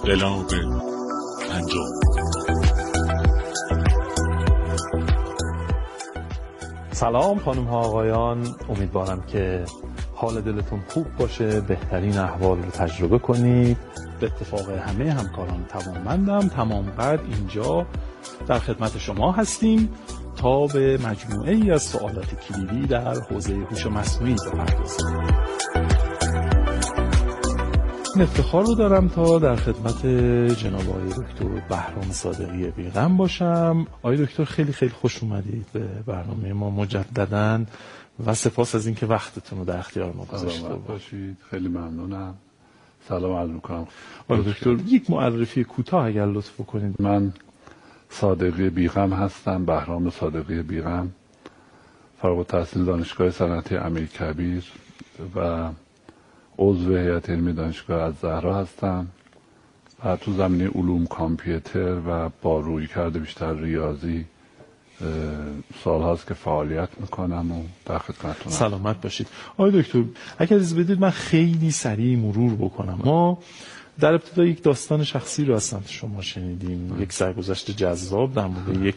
انقلاب پنجم. سلام خانم ها آقایان، امیدوارم که حال دلتون خوب باشه، بهترین احوال رو تجربه کنید. به اتفاق همه همکاران توانمندم تمام قد اینجا در خدمت شما هستیم تا به مجموعه ای از سوالات کلیدی در حوزه هوش مصنوعی بپردازیم. این افتخار رو دارم تا در خدمت جناب آقای دکتر بهرام صادقی بیغم باشم. آقای دکتر خیلی خیلی خوش اومدید به برنامه ما مجدداً و سپاس از اینکه وقتتون رو در اختیار ما گذاشتید. خیلی ممنونم. سلام عرض می‌کنم. آقای دکتر یک معرفی کوتاه اگر لطف کنید. من صادقی بیغم هستم، بهرام صادقی بیغم، فارغ التحصیل دانشگاه صنعتی امیرکبیر و عضو هیئت علمی دانشگاه الزهرا هستم و تو زمینه علوم کامپیوتر و با رویکرد بیشتر ریاضی سال هاست که فعالیت میکنم و در خدمتتونم. سلامت باشید. آقای دکتر اگر اجازه بدید من خیلی سریع مرور بکنم. ما در ابتدا یک داستان شخصی رو از سمت شما شنیدیم، یک سرگذشت جذاب در مورد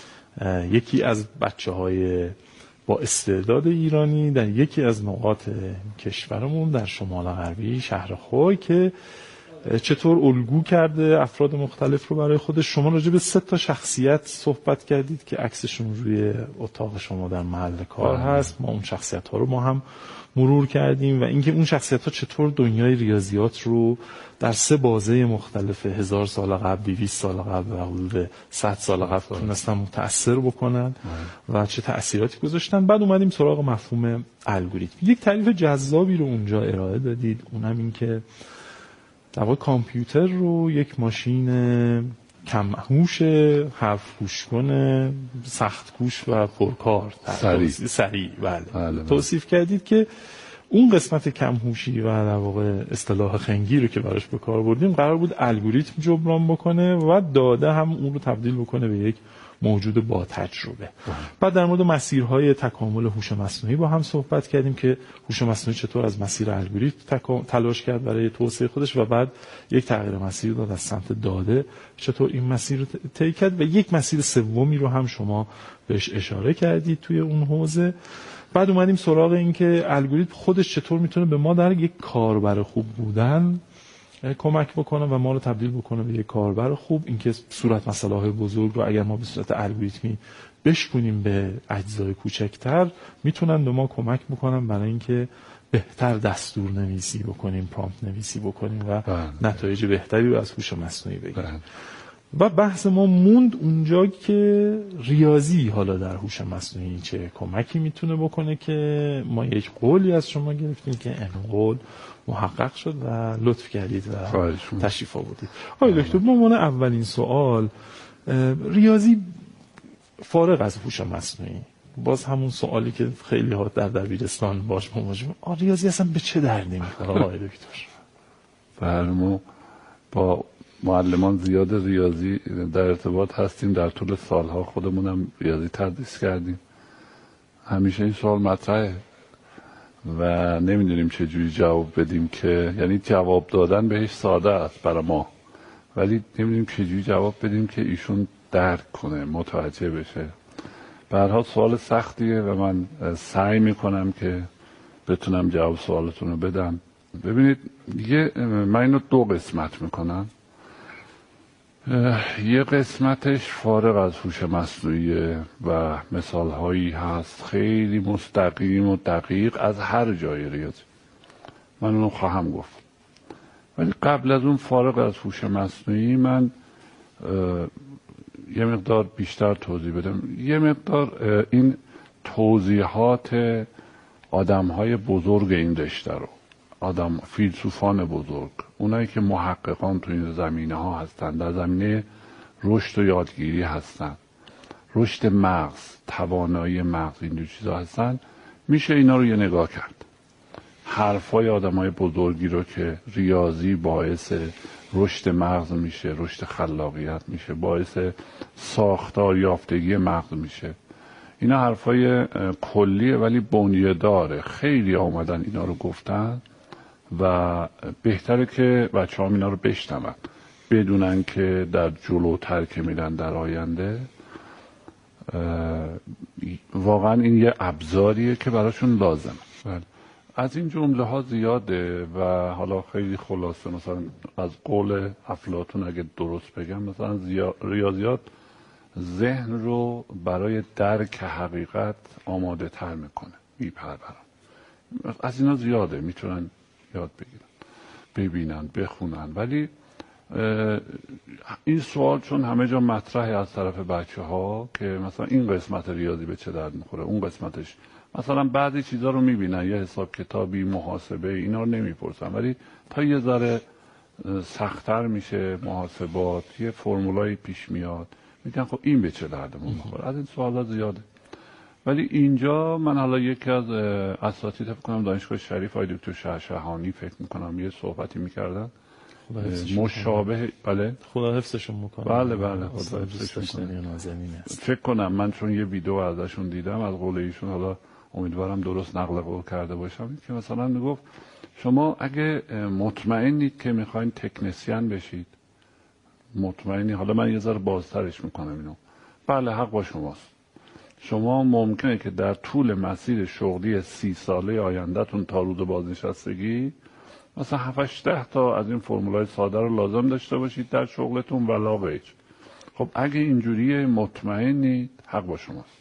یکی از بچه‌های با استعداد ایرانی در یکی از نقاط کشورمون در شمال غربی شهر خوی که چطور الگو کرده افراد مختلف رو برای خودش. شما راجع به 3 تا شخصیت صحبت کردید که عکسشون روی اتاق شما در محل کار هست. ما اون شخصیت ها رو ما هم مرور کردیم و اینکه اون شخصیت ها چطور دنیای ریاضیات رو در 3 بازه مختلف 1000 سال قبل، 200 سال قبل و حدود 100 سال قبل تونستن متأثر بکنن و چه تأثیراتی گذاشتن. بعد اومدیم سراغ مفهوم الگوریتم. یک تعریف جذابی رو اونجا ارائه دادید، اونم این که در واقع کامپیوتر رو یک ماشین کم هوش، حرف گوش کنه، سخت کوش و پرکار، سریع بله. توصیف کردید که اون قسمت کم هوشی و در واقع اصطلاح خنگی رو که براش به کار بردیم قرار بود الگوریتم جبران بکنه و داده هم اون رو تبدیل بکنه به یک موجود با تجربه. بعد در مورد مسیرهای تکامل هوش مصنوعی با هم صحبت کردیم که هوش مصنوعی چطور از مسیر الگوریتم تلاش کرد برای توسعه خودش و بعد یک تغییر مسیر داد از سمت داده، چطور این مسیر رو طی کرد و یک مسیر سومی رو هم شما بهش اشاره کردید توی اون حوزه. بعد اومدیم سراغ این که الگوریتم خودش چطور میتونه به ما در یک کاربر خوب بودن کمک بکنه و ما رو تبدیل بکنه به یک کاربر خوب. اینکه صورت مسئله‌های بزرگ رو اگر ما به صورت الگوریتمی بشکنیم به اجزای کوچکتر میتونن به ما کمک بکنن برای اینکه بهتر دستور نویسی بکنیم، پرامپت نویسی بکنیم و نتایج بهتری رو از هوش مصنوعی بگیریم. و بحث ما موند اونجا که ریاضی حالا در هوش مصنوعی چه کمکی میتونه بکنه که ما یک قولی از شما گرفتیم که این قول محقق شد و لطف کردید و تشریف آوردید. آقای دکتر به عنوان اولین سوال، ریاضی فارغ از هوش مصنوعی، باز همون سوالی که خیلی ها در دبیرستان باش مواجهیم، ریاضی اصلا به چه دردی میخوره آقای دکتر؟ ما با معلمان زیاد ریاضی در ارتباط هستیم، در طول سالها خودمونم ریاضی تدریس کردیم. همیشه این سوال مطرحه و نمیدونیم چه جوری جواب بدیم که یعنی جواب دادن بهش ساده است برای ما، ولی نمیدونیم چه جوری جواب بدیم که ایشون درک کنه، متوجه بشه. به هر حال سوال سختیه و من سعی میکنم که بتونم جواب سوالتون رو بدم. ببینید من اینو 2 قسمت میکنم. یه قسمتش فارغ از هوش مصنوعی و مثال هایی هست خیلی مستقیم و دقیق از هر جای ریاضی، من اونو خواهم گفت. ولی قبل از اون فارغ از هوش مصنوعی من یه مقدار بیشتر توضیح بدم. یه مقدار این توضیحات آدم های بزرگ این رشته رو، فیلسوفان بزرگ، اونایی که محققان تو این زمینه ها هستن، در زمینه رشد و یادگیری هستن، رشد مغز، توانایی مغز، این چیزا هستن، میشه اینا رو یه نگاه کرد. حرفای آدمای بزرگی رو که ریاضی باعث رشد مغز میشه، رشد خلاقیت میشه، باعث ساختار یافتگی مغز میشه، اینا حرفای کلیه ولی بنیه داره. خیلی آمدن اینا رو گفتن و بهتره که بچه ها اینا رو بشنون. بدونن که در جلوتر که میرن در آینده واقعا این یه ابزاریه که براشون لازمه. از این جمله ها زیاده و حالا خیلی خلاصه مثلا از قول افلاطون اگه درست بگم مثلا ریاضیات ذهن رو برای درک حقیقت آماده تر میکنه، میپرورن. از اینا زیاده، میتونن یاد بگیرن، ببینن، بخونن. ولی این سوال چون همه جا مطرحه از طرف بچه ها که مثلا این قسمت ریاضی به چه درد میخوره، اون قسمتش مثلا بعضی چیزا رو میبینن، یه حساب کتابی، محاسبه، اینا رو نمیپرسن، ولی تا یه ذره سخت‌تر میشه محاسبات، یه فرمولایی پیش میاد، میگن خب این به چه دردمون میخوره. از این سوالا زیاده. ولی اینجا من حالا یکی از اساتید فکر کنم دانشگاه شریف آقای دکتر شهشهانی فکر میکنم یه صحبتی میکردن مشابه. بله خدا حفظشون میکنه. بله خدا حفظشون کنه. فکر کنم من چون یه ویدیو ازشون دیدم از قول ایشون، حالا امیدوارم درست نقل قول کرده باشم، که مثلا میگفت شما اگه مطمئنید که میخواین تکنسین بشید، مطمئنی، حالا من یه ذره بازترش میکنم اینو، بله حق با شماست. شما ممکنه که در طول مسیر شغلی 30 ساله آیندهتون تا روز بازنشستگی مثلا 7-8 تا از این فرمولای ساده رو لازم داشته باشید در شغلتون ولا غیر. خب اگه اینجوریه مطمئنید حق با شماست.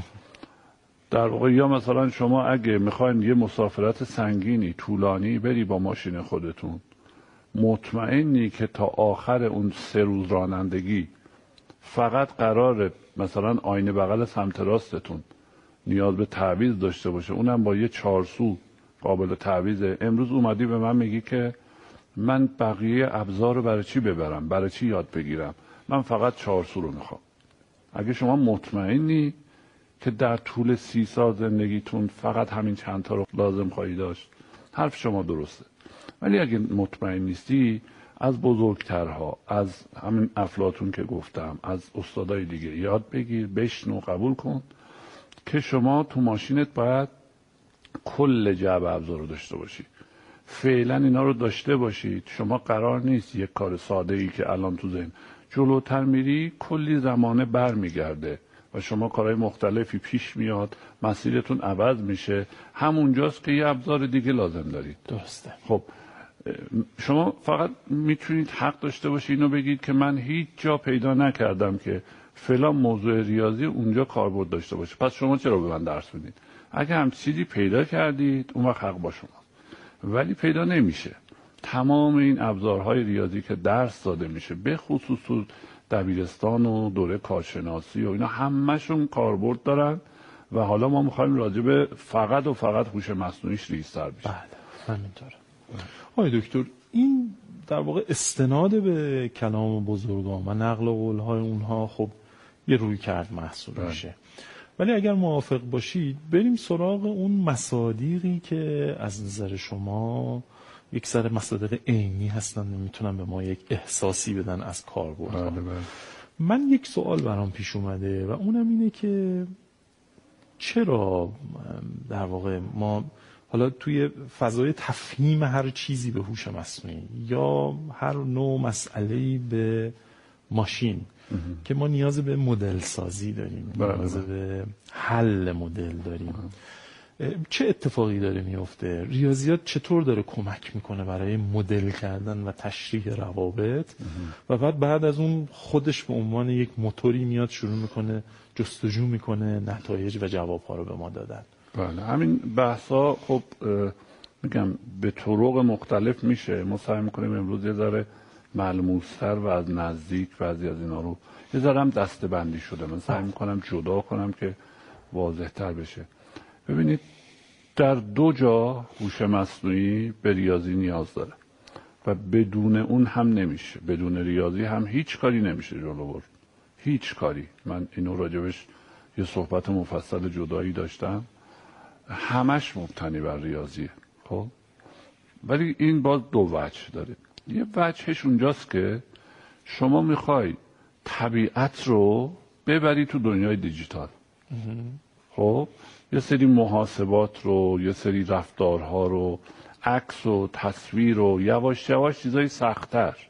در واقع یا مثلا شما اگه میخواین یه مسافرت سنگینی طولانی بری با ماشین خودتون، مطمئنی که تا آخر اون 3 روز رانندگی فقط قراره مثلا آینه بغل سمت راستتون نیاز به تعویض داشته باشه، اونم با یه 4 سو قابل تعویضه. امروز اومدی به من میگی که من بقیه ابزار رو برای چی ببرم، برای چی یاد بگیرم، من فقط 4 سو رو میخوام. اگه شما مطمئنی که در طول 30 سال زندگیتون فقط همین چند تا رو لازم خواهی داشت، حرف شما درسته. ولی اگه مطمئن نیستی، از بزرگترها، از همین افلاطون که گفتم، از استادای دیگه یاد بگیر، بشنو، قبول کن که شما تو ماشینت باید کل جعبه ابزار رو داشته باشی. فعلا اینا رو داشته باشید. شما قرار نیست یک کار ساده ای که الان تو ذهن، جلوتر میری کلی زمانه بر میگرده و شما کارهای مختلفی پیش میاد، مسیرتون عوض میشه، همونجاست که یه ابزار دیگه لازم دارید. درسته. خب شما فقط میتونید حق داشته باشید اینو بگید که من هیچ جا پیدا نکردم که فلان موضوع ریاضی اونجا کاربرد داشته باشه، پس شما چرا به من درس میدید؟ اگه هم چیزی پیدا کردید اون وقت حق با شما، ولی پیدا نمیشه. تمام این ابزارهای ریاضی که درس داده میشه، به خصوص تو دبیرستان و دوره کارشناسی و اینا، همشون کاربرد دارن و حالا ما میخوایم راجع به فقط و فقط هوش مصنوعیش ریزتر بشیم. بله همینطوره. آقای دکتر، این در واقع استناد به کلام بزرگان و نقل قول‌های اونها خب یه روی کرد محسوب میشه. ولی اگر موافق باشید بریم سراغ اون مصادیقی که از نظر شما یک سر مصادیق عینی هستن، میتونن به ما یک احساسی بدن از کاربردها. من یک سوال برام پیش اومده و اونم اینه که چرا در واقع ما حالا توی فضای تفهیم هر چیزی به هوش مصنوعی یا هر نوع مسئله‌ای به ماشین که ما نیاز به مدل سازی داریم، نیاز به حل مدل داریم، چه اتفاقی داره میفته؟ ریاضیات چطور داره کمک میکنه برای مدل کردن و تشریح روابط و بعد از اون خودش به عنوان یک موتوری میاد شروع میکنه جستجو میکنه نتایج و جوابها رو به ما دادن. بله، همین بحثا خب میگم به طرق مختلف میشه. ما سعی میکنیم امروز یه ذره ملموس‌تر و از نزدیک بعضی از اینا رو، یه ذره هم دسته‌بندی شده، من سعی میکنم جدا کنم که واضح‌تر بشه. ببینید در 2 جا هوش مصنوعی به ریاضی نیاز داره و بدون اون هم نمیشه، بدون ریاضی هم هیچ کاری نمیشه جلو برد، هیچ کاری. من اینو راجبش یه صحبت مفصل جدایی داشتم، همش مبتنی بر ریاضیه. خب ولی این باز 2 وجه داره. یه وجهش اونجاست که شما میخوای طبیعت رو ببری تو دنیای دیجیتال. خب یه سری محاسبات رو، یه سری رفتارها رو، عکس و تصویر رو، یواش یواش چیزای سخت‌تر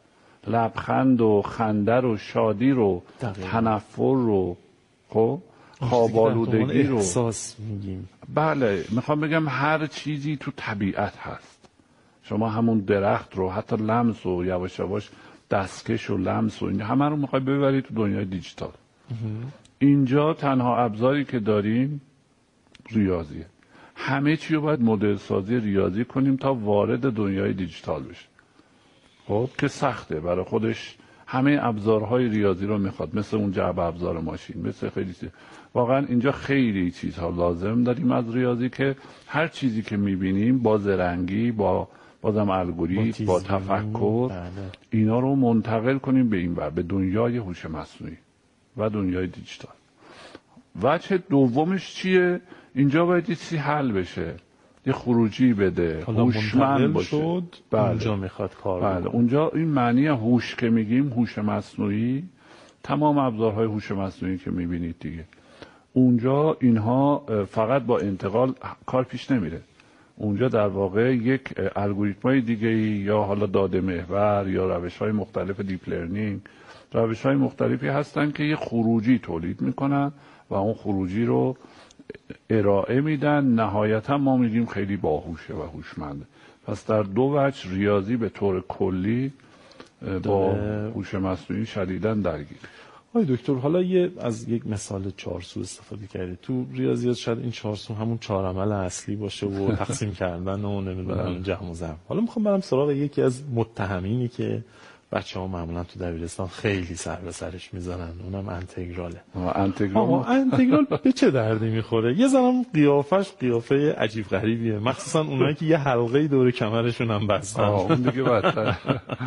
لبخند و خنده رو، شادی رو، دقیقاً. تنفر رو، خب خواب‌آلودگی رو، احساس میگیم. بله میخوام بگم هر چیزی تو طبیعت هست. شما همون درخت رو، حتی لمس و یواش یواش دستکش و لمس و این همه رو میخوای ببری تو دنیای دیجیتال. اینجا تنها ابزاری که داریم ریاضیه. همه چی رو باید مدل سازی ریاضی کنیم تا وارد دنیای دیجیتال بشه. خب که سخته برای خودش، همه ابزارهای ریاضی رو میخواد، مثل اون جعبه ابزار ماشین، مثل خیلی چیز. واقعا اینجا خیلی چیزها لازم داریم از ریاضی که هر چیزی که میبینیم با زرنگی، با بازم الگوریتم، با تفکر، بله. اینا رو منتقل کنیم به این ور، به دنیای هوش مصنوعی و دنیای دیجیتال. وجه دومش چیه؟ اینجا باید یه چیزی حل بشه، یه خروجی بده، هوشمند باشه. شد. بله. اونجا میخواد کار بله. بکنه. اونجا این معنی هوش که میگیم، هوش مصنوعی، تمام ابزارهای هوش مصنوعی که میبینید دیگه، اونجا اینها فقط با انتقال کار پیش نمیره. اونجا در واقع یک الگوریتمای دیگه یا حالا داده محور یا روش‌های مختلف دیپ لرنینگ، روش‌های مختلفی هستن که یه خروجی تولید میکنن و اون خروجی رو ارائه میدن. نهایتا ما میگیم خیلی باهوشه و هوشمنده. پس در دو وجه ریاضی به طور کلی با هوش مصنوعی شدیداً درگیر. آقای دکتر، حالا از یک مثال چارسو استفاده کردید. تو ریاضیات شاید این چارسو همون 4 عمل اصلی باشه و تقسیم کردن و نمیدونم جمع و ضرب. حالا میخوام برم سراغ یکی از متهمینی که بچه‌ها معمولا تو دبیرستان خیلی سر به سرش میزنن، اونم انتگراله. انتگرال به چه دردی میخوره؟ یه زمان قیافش قیافه عجیب غریبیه، مخصوصا اونایی که یه حلقه دور کمرشون هم بستن. اون دیگه بدتر.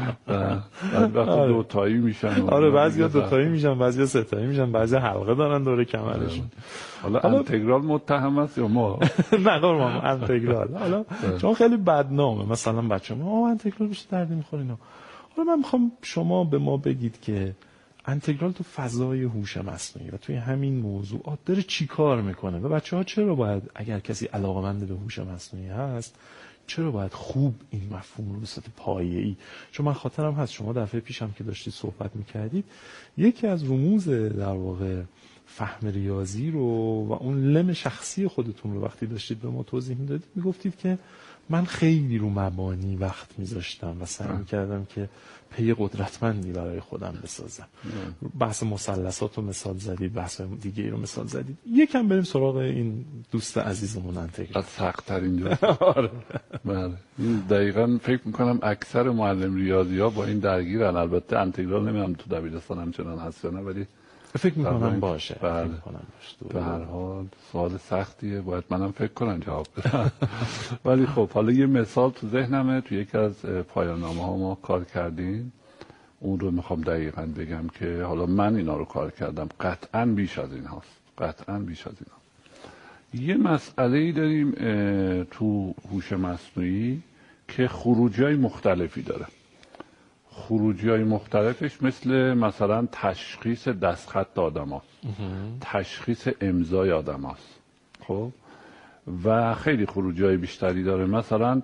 وقتی دوتایی میشن. آره بعضیا دوتایی میشن، بعضیا ستایی میشن، بعضیا حلقه دارن دور کمرشون. حالا انتگرال متهم است یا ما؟ نه قربان، انتگرال. حالا چون خیلی بدنامه، مثلا بچه‌ها انتگرال به چه دردی میخوره اینا. حالا من میخوام شما به ما بگید که انتگرال تو فضای هوش مصنوعی و توی همین موضوعات داره چی کار میکنه و بچه‌ها چرا باید، اگر کسی علاقه‌مند به هوش مصنوعی هست، چرا باید خوب این مفهوم رو به صورت پایه‌ای، چون من خاطرم هست شما دفعه پیشم که داشتید صحبت میکردید یکی از رموز در واقع فهم ریاضی رو و اون لم شخصی خودتون رو وقتی داشتید به ما توضیح میدادید میگفتید که من خیلی رو مبانی وقت میذاشتم و سعی میکردم که پی قدرتمندی برای خودم بسازم. بحث مثلثات رو مثال زدید، بحث دیگه رو مثال زدید. یکم بریم سراغ این دوست عزیزمون انتگرال. از سخت‌ترین جا. آره. بله. این دقیقاً فکر میکنم اکثر معلم ریاضی‌ها با این درگیرن. البته انتگرال نمیدونم تو دبیرستان همچنان هست یا نه، ولی فکر میکنم باشه. بله. به هر حال سوال سختیه، باید منم فکر کنم جواب بدم. ولی خب حالا یه مثال تو ذهنمه، تو یکی از پایان‌نامه ها ما کار کردیم، اون رو میخوام دقیقاً بگم که حالا من اینا رو کار کردم، قطعاً بیش از این هاست، قطعاً بیش از این هاست. یه مسئله‌ای داریم تو هوش مصنوعی که خروجی‌های مختلفی داره. خروجی‌های مختلفش مثلا تشخیص دستخط آدم هست، تشخیص امضای آدم هست، خب و خیلی خروجی‌های بیشتری داره. مثلا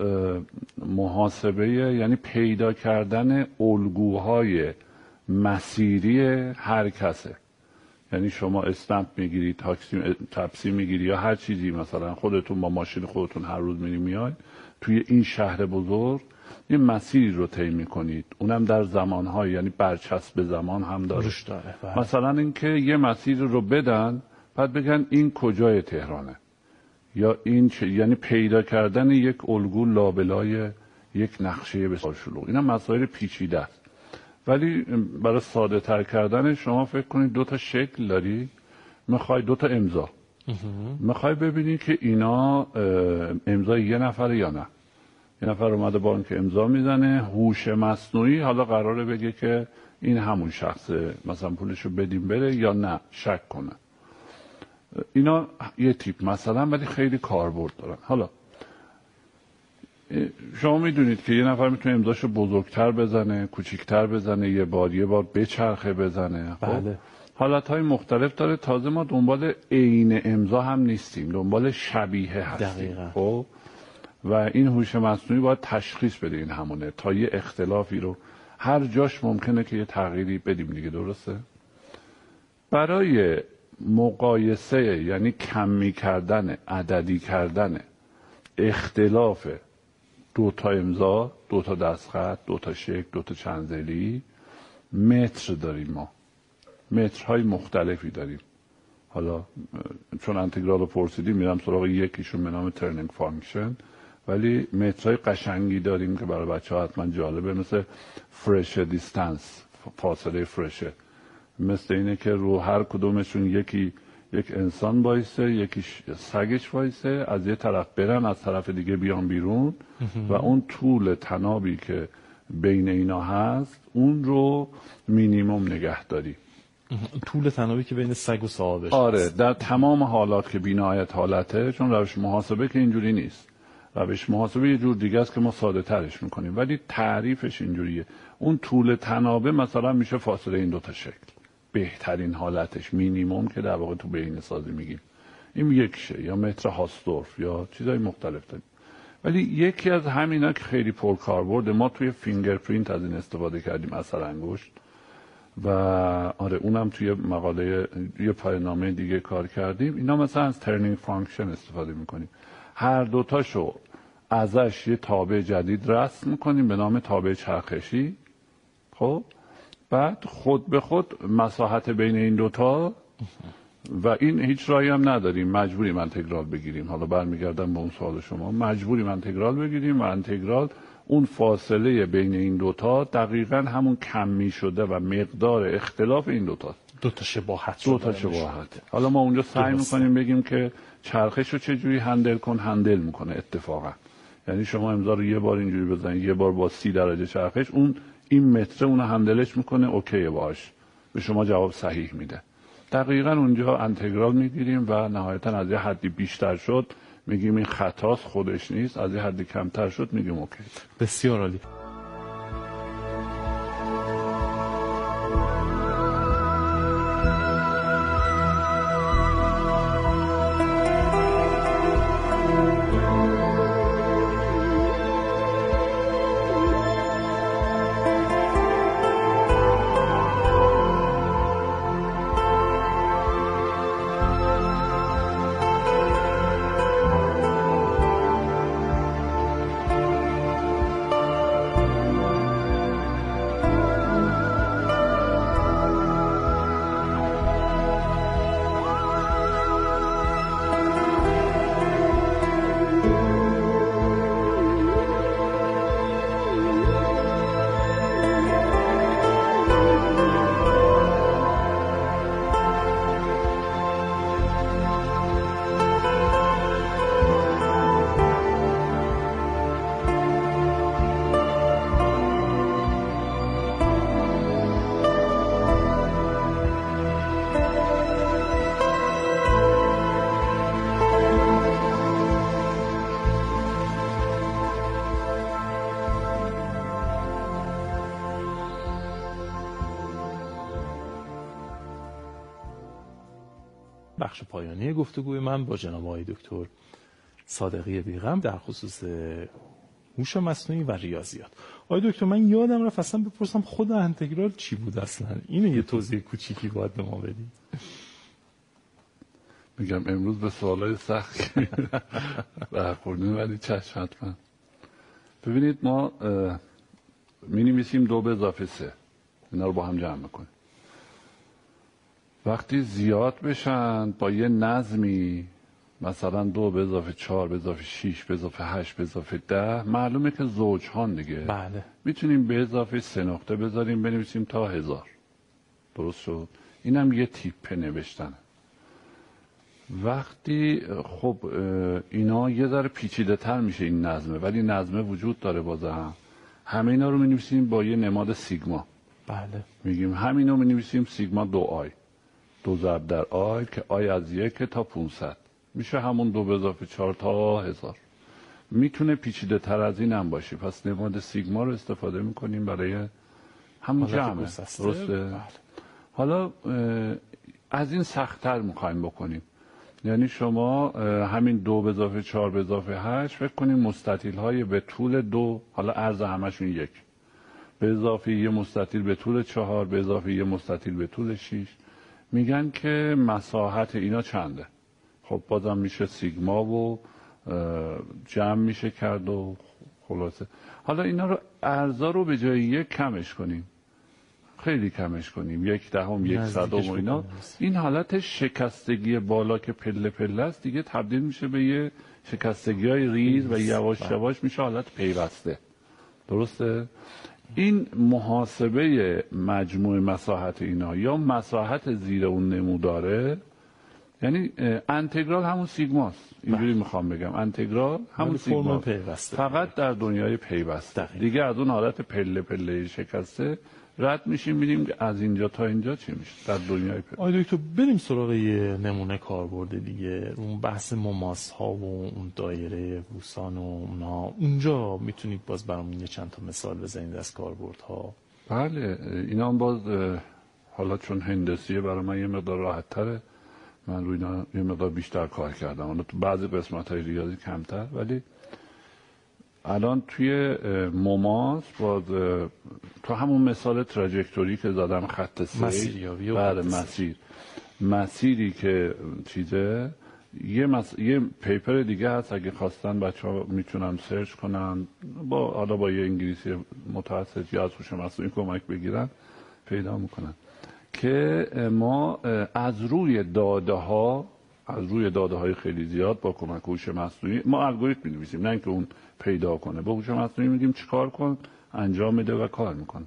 محاسبه، یعنی پیدا کردن الگوهای مسیری هر کسه. یعنی شما استمپ میگیرید، تاکسی میگیری یا هر چیزی، مثلا خودتون با ماشین خودتون هر روز میاید توی این شهر بزرگ، یه مسیری رو طی میکنید، اونم در زمانهای، یعنی برچسب زمان هم داره. مثلا اینکه یه مسیر رو بدن بعد بگن این کجای تهرانه، یا این یعنی پیدا کردن یک الگو لابلای یک نقشه بسیار شلوغ. اینا مسائل پیچیده است، ولی برای ساده تر کردن شما فکر کنید 2 تا شکل داری، میخوای 2 تا امضا، میخوای ببینی که اینا امضای یه نفره یا نه. یه نفر اومده بانک امضا میزنه، هوش مصنوعی حالا قراره بگه که این همون شخصه، مثلا پولشو بدیم بره یا نه، شک کنه. اینا یه تیپ مثلا، ولی خیلی کاربرد دارن. حالا شما میدونید که یه نفر میتونه امضاشو بزرگتر بزنه، کوچیکتر بزنه، یه بار بچرخه بزنه. خب بله. حالتهای مختلف داره. تازه ما دنبال عین امضا هم نیستیم، دنبال شبیه هستیم. دقیقاً. خب و این هوش مصنوعی باید تشخیص بده این همونه تا یه اختلافی رو. هر جاش ممکنه که یه تغییری بدیم دیگه، درسته؟ برای مقایسه، یعنی کمی کردن، عددی کردن اختلاف دو تا امضا، دو تا دستخط، دو تا شکل، دو تا چندزلی، متر داریم. ما مترهای مختلفی داریم. حالا چون انتگرال رو پرسیدیم میرم سراغ یکیشون به نام ترنینگ فانکشن، ولی مترهای قشنگی داریم که برای بچه ها حتما جالبه، مثل فرش دیستانس، فاصله فرشه، مثل اینه که رو هر کدومشون یکی یک انسان وایسه، یکی سگش وایسه، از یه طرف برن از طرف دیگه بیان بیرون و اون طول تنابی که بین اینا هست اون رو مینیمم نگه داری. طول تنابی که بین سگ و صاحبش آره هست. در تمام حالات که بی‌نهایت حالته، چون روش محاسبه که اینجوری نیست، روش محاسبه یه جور دیگه است که ما ساده ترش میکنیم، ولی تعریفش اینجوریه. اون طول تنابه مثلا میشه فاصله این دوتا شکل، بهترین حالتش مینیمم که در واقع تو بهینه سازی میگیم این یکشه، یا متر هاستورف یا چیزای مختلف داریم. ولی یکی از همینا که خیلی پرکاربرد، ما توی فینگرپرینت از این استفاده کردیم، اثر انگشت، و آره اونم توی مقاله یه پایان‌نامه دیگه کار کردیم. اینا مثلا از ترنینگ فانکشن استفاده میکنیم، هر دوتاشو ازش یه تابع جدید رسم میکنیم به نام تابع چرخشی. خب بعد خود به خود مساحت بین این دوتا، و این هیچ راهی هم نداریم، مجبوریم انتگرال بگیریم. حالا برمیگردم به اون سوال شما، مجبوریم انتگرال بگیریم و انتگرال اون فاصله بین این دوتا دقیقاً همون کمی شده و مقدار اختلاف این دوتا، دوتا شباهت. حالا ما اونجا سعی میکنیم بگیم که چرخش رو چجوری هندل میکنه اتفاقا. یعنی شما امضا رو یه بار اینجوری بزنید، یه بار با 30 درجه چرخش، اون این متر اون هندلش میکنه، اوکی باش، به شما جواب صحیح میده. دقیقاً اونجا انتگرال میگیریم و نهایتاً از یه حدی بیشتر شد میگیم این خطاست، خودش نیست، از یه حدی کمتر شد میگیم اوکی. بسیار عالی. بخش پایانی گفتگوی من با جناب آقای دکتر صادقی بیغم در خصوص هوش مصنوعی و ریاضیات. آقای دکتر من یادم رفت اصلا بپرسم خود انتگرال چی بود اصلا؟ اینو یه توضیح کوچیکی باید به ما بدید. میگم امروز به سوالای سخت برخوردیم، ولی چشم حتما. ببینید ما می‌نویسیم 2 به اضافه 3، اینا رو با هم جمع میکنیم. وقتی زیاد بشن با یه نظمی، مثلا 2 به اضافه 4 به اضافه 6 به اضافه 8 به اضافه 10، معلومه که زوجهان دیگه. بله. میتونیم به اضافه 3 نقطه بذاریم بنویسیم تا 1000. درست شد؟ اینم یه تیپ نوشتنه. وقتی خب اینا یه ذره پیچیده تر میشه این نظمه، ولی نظمه وجود داره بازم. همه اینا رو می‌نویسیم با یه نماد سیگما. بله. میگیم همینو می‌نویسیم سیگما 2i، 2 ضرب در آی که آی از 1 تا 500 میشه همون 2 به اضافه 4 تا 1000. میتونه پیچیده تر از این هم باشه، پس نماد سیگما رو استفاده میکنیم برای همون جمعه. درسته؟ حالا از این سخت‌تر میخوایم بکنیم، یعنی شما همین 2 به اضافه 4 به اضافه 8 فکر کنیم مستطیل های به طول 2، حالا عرض همشون 1، به اضافه یه مستطیل به طول 4، به اضافه یه مستطیل به طول 6. میگن که مساحت اینا چنده. خب بازم میشه سیگما و جمع میشه کرد و خلاصه. حالا اینا رو ارزا رو به جای 1 کمش کنیم، خیلی کمش کنیم، 1/10 1/100 و اینا. این حالت شکستگی بالا که پله پله است دیگه تبدیل میشه به یه شکستگی های ریز و یواش یواش میشه حالت پیوسته. درسته؟ این محاسبه مجموع مساحت اینا یا مساحت زیر اون نموداره، یعنی انتگرال همون سیگماست، اینجوری میخوام بگم، انتگرال همون سیگماست، فقط در دنیای پیوسته. دیگه از اون حالت پله پله شکسته رد میشیم، میریم از اینجا تا اینجا چی میشه در دنیای پیوسته. آقای دکتر بریم سراغ یه نمونه کاربرد دیگه، اون بحث مماس ها و اون دایره بوسان و اونها. اونجا میتونید باز برامون یه چند تا مثال بزنید از کاربردها؟ بله، اینا هم باز حالا چون هندسیه برای من یه مقدار راحت تره، من روی اینا یه مقدار بیشتر کار کردم، حالا تو بعضی قسمت های ریاضی کمتر. ولی الان توی مماس باز تو همون مثال تراجکتوری که زدم، خط سیر، مسیریابی و بله مسیری که چیزه، یه پیپر دیگه هست اگه خواستن بچه‌ها میتونن سرچ کنن، حالا با یه انگلیسی متوسط یا از هوش مصنوعی کمک بگیرن پیدا میکنن که ما از روی داده های خیلی زیاد با کمک هوش مصنوعی ما الگوریتم می‌نویسیم، نه اینکه اون پیدا کنه. با هوش مصنوعی میگیم چیکار کن، انجام میده و کار میکنه.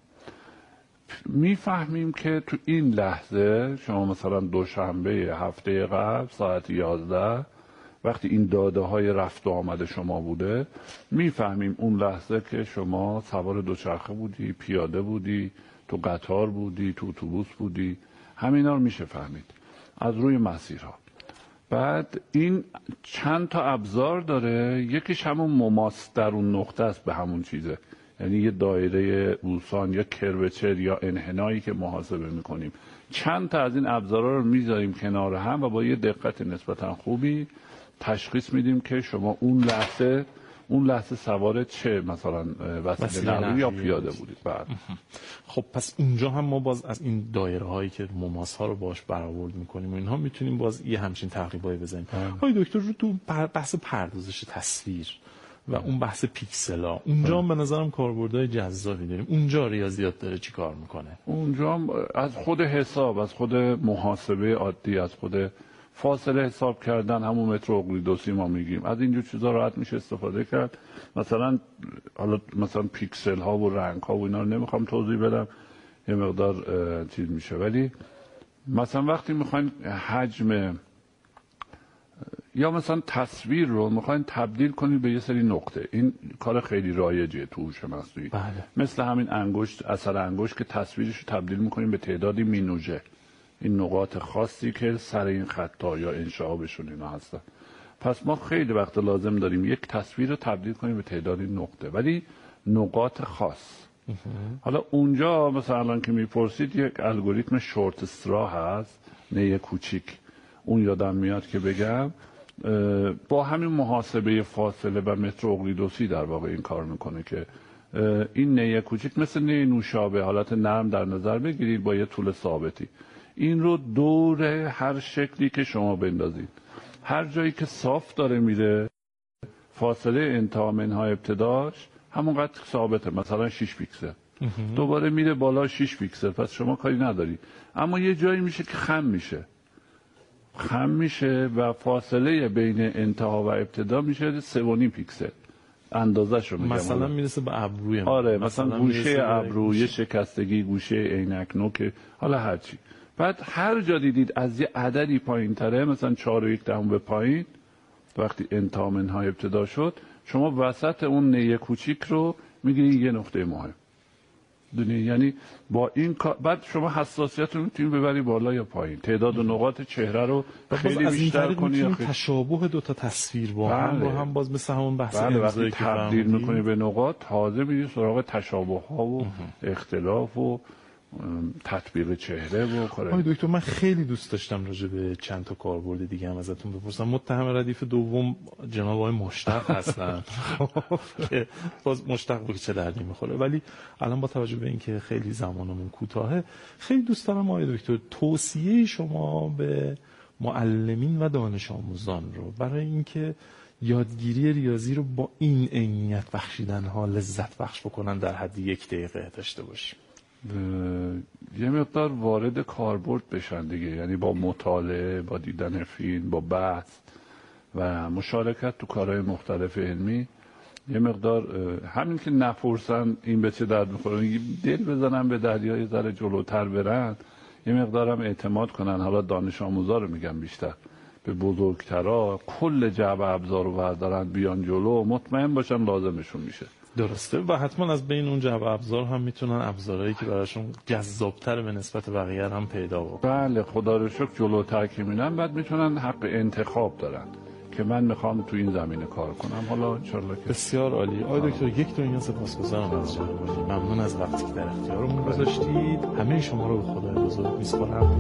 میفهمیم که تو این لحظه شما مثلا دوشنبه هفته قبل ساعت 11 وقتی این داده های رفت و آمد شما بوده، میفهمیم اون لحظه که شما سوار دوچرخه بودی، پیاده بودی، تو قطار بودی، تو اتوبوس بودی، همینا رو میشه فهمید از روی مسیرها. بعد این چند تا ابزار داره، یکیش همون مماس در اون نقطه است، به همون چیزه، یعنی یه دایره بوسان یا کروچر یا انحنایی که محاسبه میکنیم. چند تا از این ابزارا رو میذاریم کنار هم و با یه دقت نسبتا خوبی تشخیص میدیم که شما اون لحظه سوار چه مثلا وسیله نقلیه یا پیاده بودید. بعد خب پس اونجا هم ما باز از این دایره هایی که مماس ها رو باش برآورد میکنیم و اینها میتونیم باز یه همچین تعقیبایی بزنیم. آقای دکتر رو تو بحث پردازش تصویر و اون بحث پیکسلا، اونجا هم به نظرم کاربردهای جذابی داریم. اونجا ریاضیات داره چی کار میکنه؟ اونجا هم از خود حساب، از خود محاسبه عادی، از خود فاصله حساب کردن، همون متر اقلیدوسی ما میگیم، از اینجور چیزا راحت میشه استفاده کرد. مثلا پیکسل ها و رنگ ها و اینا رو نمیخوام توضیح بدم، یه مقدار چیز میشه. ولی مثلا وقتی میخواین حجم یا مثلا تصویر رو میخواین تبدیل کنید به یه سری نقطه، این کار خیلی رایجه تو هوش مصنوعی. مثل همین انگشت، اثر انگشت که تصویرش رو تبدیل میکنیم به تعدادی مینوژه، این نقاط خاصی که سر این خطا یا انشعابشون اینا هستن. پس ما خیلی وقت لازم داریم یک تصویر رو تبدیل کنیم به تعدادی نقطه، ولی نقاط خاص. حالا اونجا مثلا الان که میپرسید یک الگوریتم شورت استرا هست، نه کوچیک، اون یادم میاد که بگم، با همین محاسبه فاصله و متر اقلیدوسی در واقع این کار میکنه که این نه کوچیک مثل نه نوشابه، حالت نرم در نظر بگیرید با یه طول ثابتی، این رو دور هر شکلی که شما بندازید، هر جایی که صاف داره میره فاصله انتها منهای ابتداش همونقدر ثابته، مثلا 6 پیکسل، دوباره میره بالا 6 پیکسل، پس شما کاری نداری. اما یه جایی میشه که خم میشه و فاصله بین انتها و ابتدا میشه 3.5 پیکسل، اندازه‌ش رو میگم، مثلا میرسه به ابروی. آره، مثلا گوشه ابرو، یه شکستگی گوشه عینک، نوک، حالا هر چی. بعد هر جا دیدید از یه عددی پایین‌تره، مثلا 4.1 به پایین، وقتی انتها منهای ابتدا شد، شما وسط اون نه کوچیک رو میگیرید یه نقطه مهم. یعنی با این کار بعد شما حساسیت رو میتونید ببری بالا یا پایین، تعداد نقاط چهره رو خیلی بیشتر کنی یا تشابه دو تا تصویر با هم رو هم باز مثل همون بحث وقتی تبدیل میکنی به نقاط، تازه میری سراغ تشابه ها و اختلاف و تطبیق چهره و کار. آقای دکتر من خیلی دوست داشتم راجع به چند تا کاربرد دیگه هم ازتون بپرسم. متهم ردیف دوم جناب آقای مشتاق هستن که باز مشتاق بود چه دردی میخوره، ولی الان با توجه به اینکه خیلی زمانمون کوتاهه خیلی دوست دارم آقای دکتر توصیه شما به معلمین و دانش آموزان رو برای اینکه یادگیری ریاضی رو با این عینیت بخشیدن ها لذت بخش بکنن در حد 1 دقیقه داشته باشیم. یه مقدار وارد کاربرد بشن دیگه، یعنی با مطالعه، با دیدن فیلم، با بحث و مشارکت تو کارهای مختلف علمی یه مقدار همین که نپرسن این به چه درد میخوره، دل بزنن به دریا یه ذره جلوتر برن، یه مقدار هم اعتماد کنن. حالا دانش آموزا رو میگم بیشتر، به بزرگترا کل جعبه ابزار رو بردارن بیان جلو، مطمئن باشن لازمشون میشه. درسته و حتما از بین اون جعبه ابزار هم میتونن ابزارهایی که براشون جذابتر به نسبت بقیه هم پیدا بکنن. بله خدا رو شکر جلوتر که میرن بعد میتونن حق انتخاب دارن که من میخوام تو این زمینه کار کنم. حالا انشالله که بسیار عالی. آقای دکتر یک دنیا سپاسگزارم از جناب عالی، ممنون از وقتی که در اختیارمون گذاشتید. همه شما رو به خدای بزرگ میسپارم.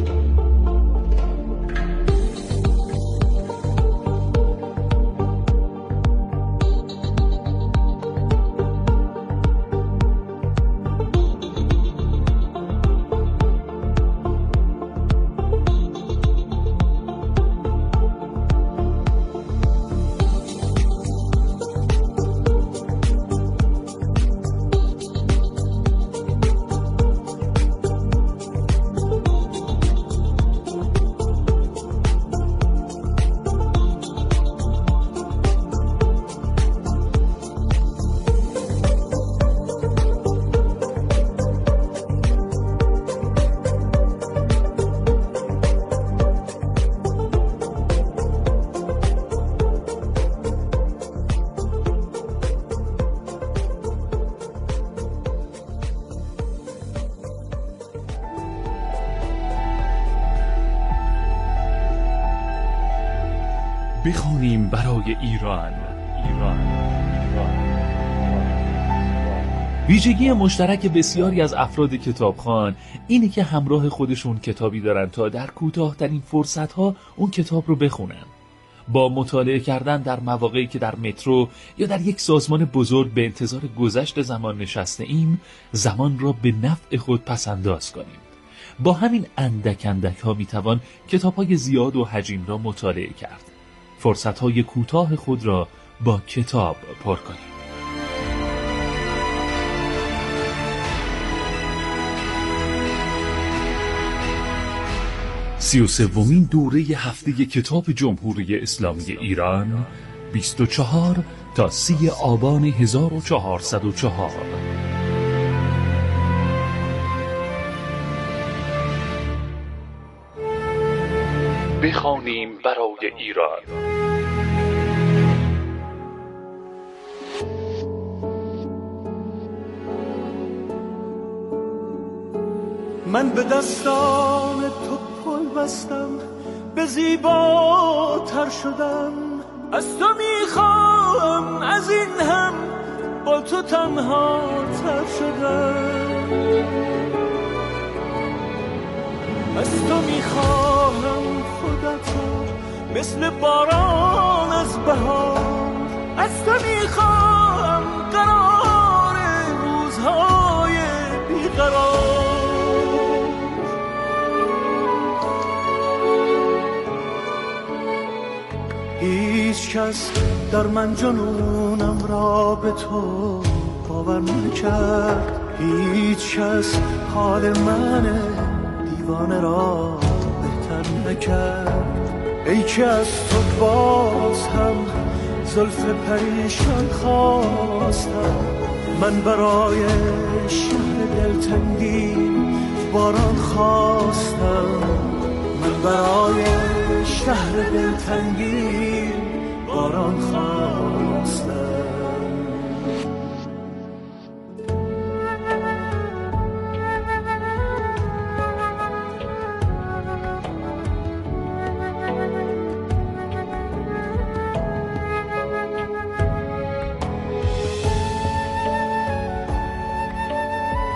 بخوانیم برای ایران. ویژگی مشترک بسیاری از افراد کتابخوان اینه که همراه خودشون کتابی دارن تا در کوتاه‌ترین فرصت‌ها اون کتاب رو بخونن. با مطالعه کردن در مواقعی که در مترو یا در یک سازمان بزرگ به انتظار گذشت زمان نشسته ایم، زمان را به نفع خود پس‌انداز کنیم. با همین اندک ها میتوان کتاب‌های زیاد و حجیم را مطالعه کرد. فرصت‌های کوتاه خود را با کتاب پر کنیم. 33مین دوره هفته کتاب جمهوری اسلامی ایران 24 تا 30 آبان 1404. بخوانیم برای ایران. من به دستان تو پل بستم، به زیباتر شدم. از تو میخوام از این هم با تو تنها تر شدم. از تو میخواهم خودتو مثل باران از بهار. از تو میخواهم قرار روزهای بیقرار. هیچ کس در من جنونم را به تو باور نکرد. هیچ کس حال من دیوانه را بهتر نکرد. ای که از تو باز هم زلف پریشان خواستم. من برای شهر دلتنگی باران خواستم. من برای شهر دلتنگی باران خواستم.